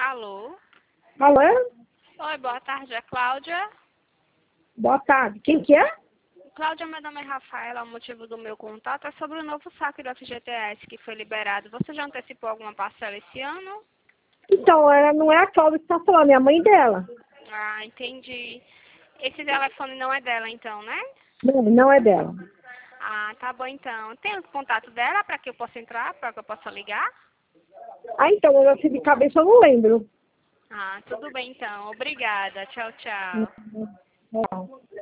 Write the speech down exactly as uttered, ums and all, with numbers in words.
Alô? Alô? Oi, boa tarde, é Cláudia. Boa tarde. Quem que é? Cláudia, meu nome é Rafaela, o motivo do meu contato é sobre o novo saque do F G T S que foi liberado. Você já antecipou alguma parcela esse ano? Então, ela não é a Cláudia que está falando, é a mãe dela. Ah, entendi. Esse telefone não é dela então, né? Não, não é dela. Ah, tá bom então. Tem o contato dela para que eu possa entrar, para que eu possa ligar? Ah, então, eu assim de cabeça eu não lembro. Ah, tudo bem então. Obrigada. Tchau, tchau. Não.